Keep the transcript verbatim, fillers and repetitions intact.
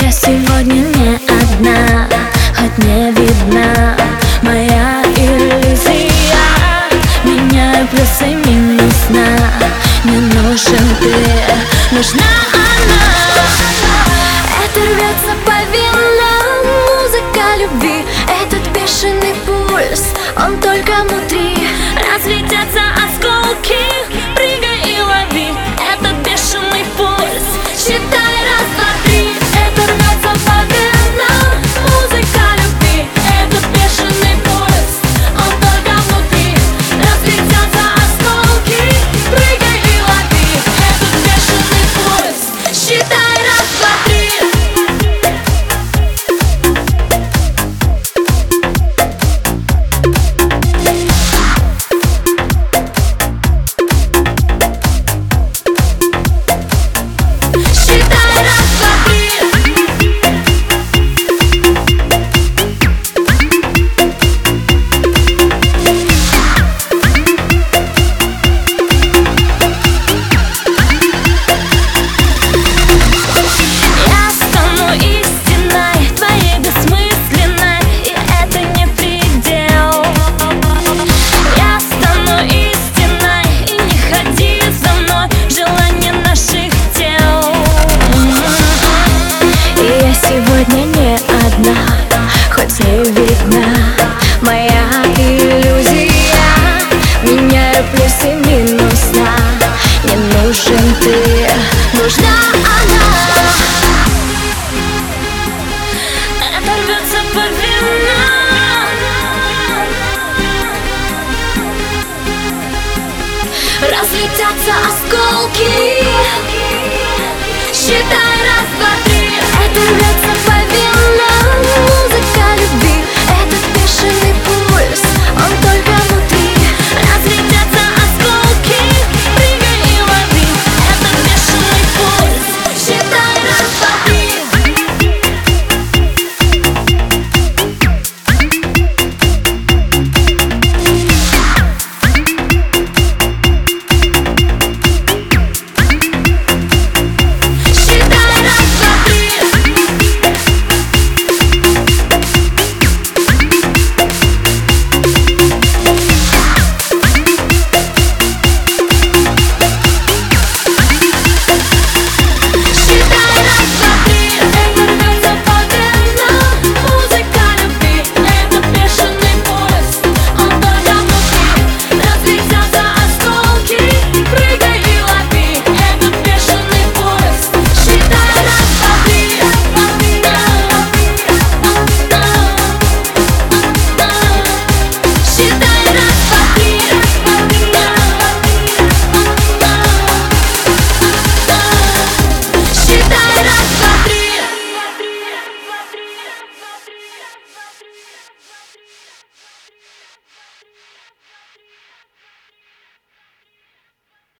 Я сегодня не одна, хоть не видна моя иллюзия. Меняю плюсы, минус на. Не нужен ты, нужна она. Это рвется по венам, музыка любви. Этот бешеный пульс, он только внутри. Разлетятся осколки, прыгай и лови. Этот бешеный пульс, считай раз, два, три. Это рвется по венам, музыка любви. Этот бешеный пульс, он только внутри. Разлетятся осколки, прыгай и лови. Этот бешеный пульс, считай раз, два, три. Сегодня не одна, хоть не видна моя иллюзия. Меняю плюсы, минус на. Не нужен ты, нужна она. Это рвется по венам, разлетятся осколки.